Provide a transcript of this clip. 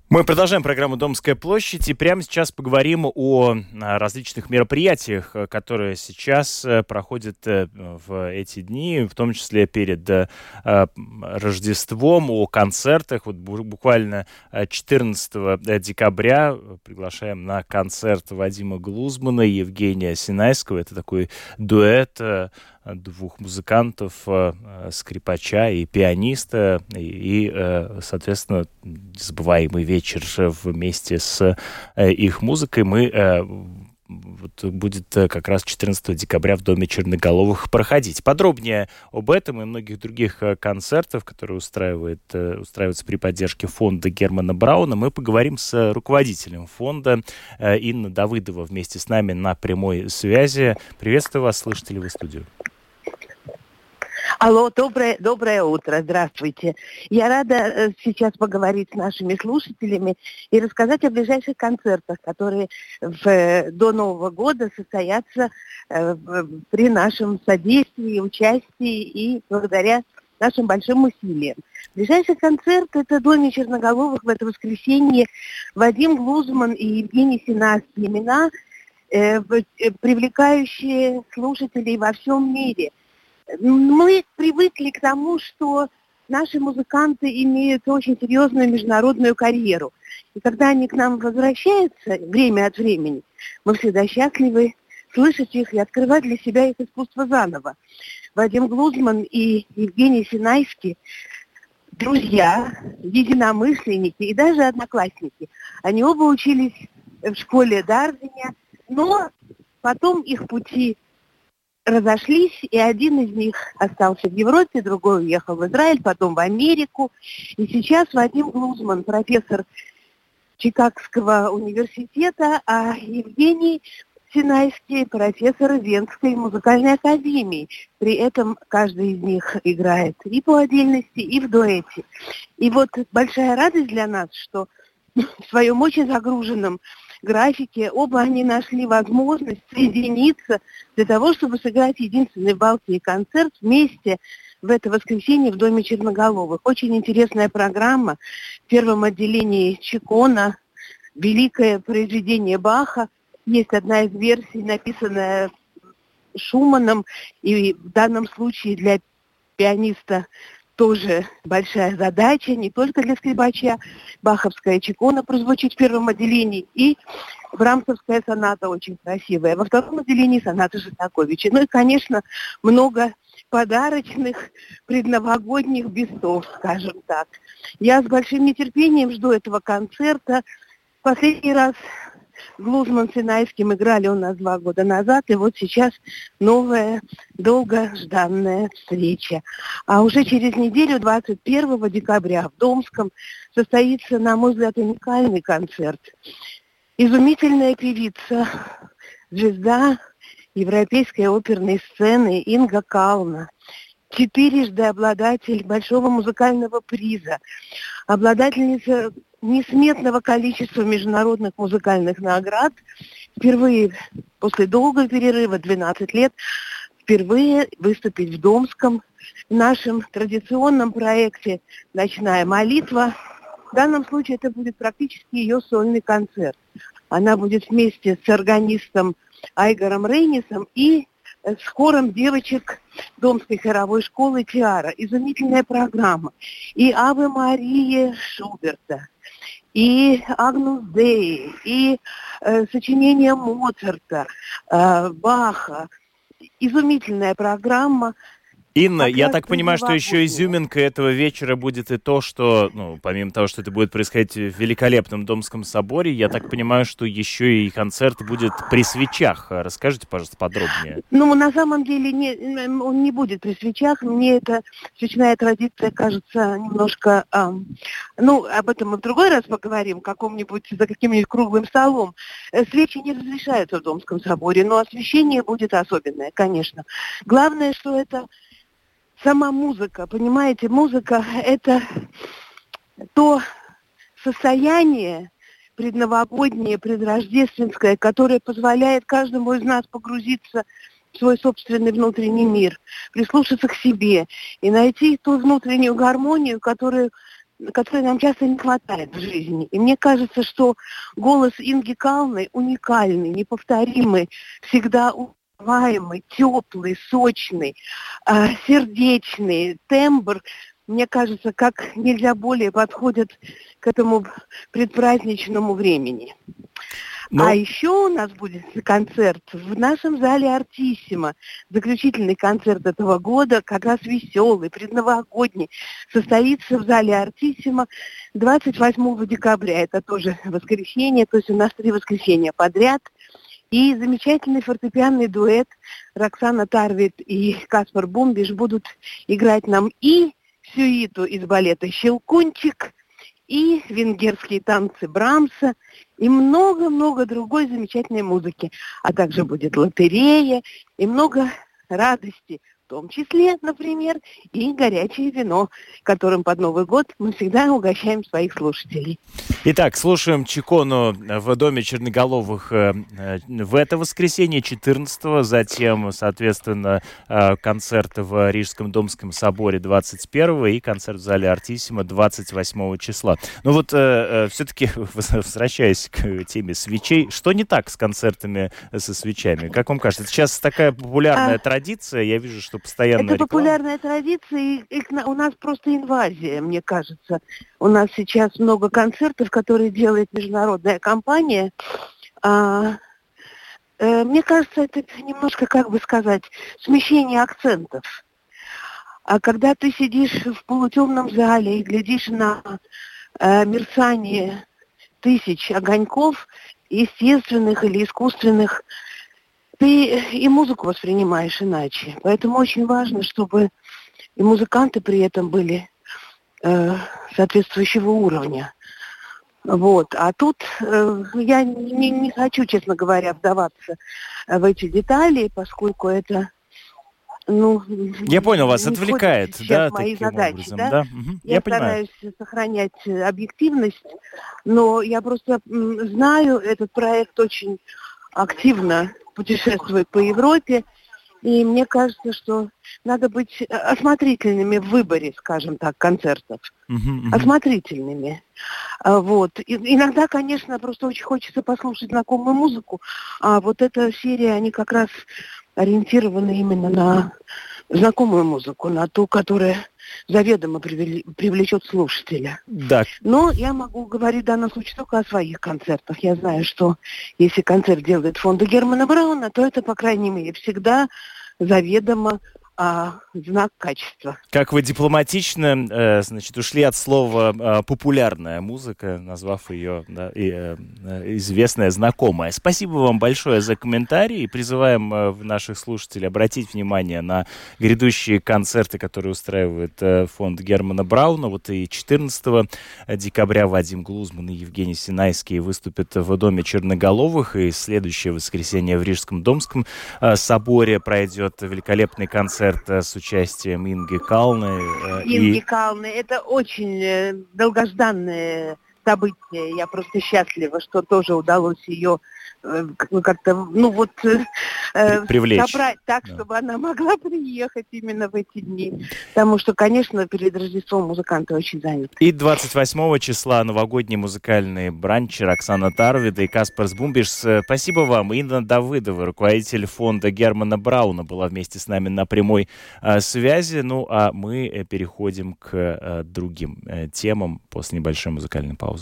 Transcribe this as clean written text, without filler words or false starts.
Мы продолжаем программу «Домская площадь» и прямо сейчас поговорим о различных мероприятиях, которые сейчас проходят в эти дни, в том числе перед Рождеством, о концертах. Вот буквально 14 декабря приглашаем на концерт Вадима Глузмана и Евгения Синайского. Это такой дуэт двух музыкантов, скрипача и пианиста, соответственно, незабываемый вечер вместе с их музыкой будет как раз 14 декабря в Доме Черноголовых проходить. Подробнее об этом и многих других концертах, которые устраиваются при поддержке фонда Германа Брауна, мы поговорим с руководителем фонда Инна Давыдова вместе с нами на прямой связи. Приветствую вас, слышите ли вы студию? Алло, доброе утро, здравствуйте. Я рада сейчас поговорить с нашими слушателями и рассказать о ближайших концертах, которые до Нового года состоятся при нашем содействии, участии и благодаря нашим большим усилиям. Ближайший концерт – это в Доме Черноголовых в это воскресенье. Вадим Глузман и Евгений Синайский. Имена, привлекающие слушателей во всем мире. Мы привыкли к тому, что наши музыканты имеют очень серьезную международную карьеру. И когда они к нам возвращаются время от времени, мы всегда счастливы слышать их и открывать для себя их искусство заново. Вадим Глузман и Евгений Синайский – друзья, единомышленники и даже одноклассники. Они оба учились в школе Дарвиня, но потом их пути разошлись, и один из них остался в Европе, другой уехал в Израиль, потом в Америку. И сейчас Вадим Глузман, профессор Чикагского университета, а Евгений Синайский, профессор Венской музыкальной академии. При этом каждый из них играет и по отдельности, и в дуэте. И вот большая радость для нас, что в своем очень загруженном графике оба они нашли возможность соединиться для того, чтобы сыграть единственный в Балтии концерт вместе в это воскресенье в Доме Черноголовых. Очень интересная программа. В первом отделении Чикона, великое произведение Баха. Есть одна из версий, написанная Шуманом, и в данном случае для пианиста тоже большая задача, не только для скрипача. Баховская Чикона прозвучит в первом отделении, и брамсовская соната очень красивая. Во втором отделении соната Шостаковича. Ну и, конечно, много подарочных предновогодних бестов, скажем так. Я с большим нетерпением жду этого концерта. Последний раз Глузман с Синайским играли у нас 2 года назад, и вот сейчас новая, долгожданная встреча. А уже через неделю, 21 декабря, в Домском состоится, на мой взгляд, уникальный концерт. Изумительная певица, звезда европейской оперной сцены Инга Кална, 4-жды обладатель большого музыкального приза, обладательница несметного количества международных музыкальных наград. Впервые, после долгого перерыва, 12 лет, впервые выступить в Домском, в нашем традиционном проекте «Ночная молитва». В данном случае это будет практически ее сольный концерт. Она будет вместе с органистом Айгаром Рейнисом и с хором девочек Домской хоровой школы «Тиара». Изумительная программа. И «Аве Мария» Шуберта, и «Агнус Дей», и сочинения Моцарта, Баха. Изумительная программа. Инна, я так понимаю, что еще изюминкой этого вечера будет и то, что, помимо того, что это будет происходить в великолепном Домском соборе, я так понимаю, что еще и концерт будет при свечах. Расскажите, пожалуйста, подробнее. На самом деле он не будет при свечах. Мне эта свечная традиция кажется немножко... об этом мы в другой раз поговорим, за каким-нибудь круглым столом. Свечи не разрешаются в Домском соборе, но освещение будет особенное, конечно. Главное, что это сама музыка, понимаете, музыка – это то состояние предновогоднее, предрождественское, которое позволяет каждому из нас погрузиться в свой собственный внутренний мир, прислушаться к себе и найти ту внутреннюю гармонию, которую которой нам часто не хватает в жизни. И мне кажется, что голос Инги Калны уникальный, неповторимый, всегда узнаваемый, теплый, сочный, сердечный, тембр, мне кажется, как нельзя более подходит к этому предпраздничному времени. А еще у нас будет концерт в нашем зале «Артиссимо». Заключительный концерт этого года, как раз веселый, предновогодний, состоится в зале «Артиссимо» 28 декабря. Это тоже воскресенье, то есть у нас 3 воскресенья подряд. И замечательный фортепианный дуэт Роксана Тарвид и Каспар Бумбиш будут играть нам и сюиту из балета «Щелкунчик», и венгерские танцы Брамса, и много-много другой замечательной музыки. А также будет лотерея и много радости, в том числе, например, и горячее вино, которым под Новый год мы всегда угощаем своих слушателей. Итак, слушаем Чикону в Доме Черноголовых в это воскресенье, 14-го, затем, соответственно, концерт в Рижском Домском соборе 21-го и концерт в зале «Артиссимо» 28 числа. Ну вот, все-таки, возвращаясь к теме свечей, что не так с концертами со свечами? Как вам кажется? Это сейчас такая популярная традиция, я вижу, что постоянно это реклама. Популярная традиция, и у нас просто инвазия, мне кажется. У нас сейчас много концертов, которые делает международная компания. Мне кажется, это немножко, как бы сказать, смещение акцентов. А когда ты сидишь в полутемном зале и глядишь на мерцание тысяч огоньков, естественных или искусственных, ты и музыку воспринимаешь иначе. Поэтому очень важно, чтобы и музыканты при этом были соответствующего уровня. Вот. А тут я не хочу, честно говоря, вдаваться в эти детали, поскольку это, я понял, вас отвлекает, да, мои таким задачи, образом, да? да? Угу. Я понимаю. стараюсь сохранять объективность, но я просто знаю, этот проект очень активно путешествует по Европе, и мне кажется, что надо быть осмотрительными в выборе, скажем так, концертов. Осмотрительными. Вот. Иногда, конечно, просто очень хочется послушать знакомую музыку, а вот эта серия, они как раз ориентированы именно на знакомую музыку, на ту, которая заведомо привлечет слушателя. Да. Но я могу говорить в данном случае только о своих концертах. Я знаю, что если концерт делает фонд Германа Брауна, то это, по крайней мере, всегда заведомо знак качества. Как вы дипломатично, ушли от слова популярная музыка, назвав ее известная, знакомая. Спасибо вам большое за комментарии. И призываем наших слушателей обратить внимание на грядущие концерты, которые устраивает фонд Германа Брауна. Вот и 14 декабря Вадим Глузман и Евгений Синайский выступят в Доме Черноголовых. И следующее воскресенье в Рижском Домском соборе пройдет великолепный концерт с участием Инги Калны. Инги Калны. Это очень долгожданное событие. Я просто счастлива, что тоже удалось ее как-то, привлечь. собрать так, чтобы она могла приехать именно в эти дни. Потому что, конечно, перед Рождеством музыканты очень заняты. И 28 числа новогодний музыкальный бранч Роксана Тарвида и Каспар Бумбиш. Спасибо вам. Инна Давыдова, руководитель фонда Германа Брауна, была вместе с нами на прямой связи. Ну, а мы переходим к другим темам после небольшой музыкальной паузы.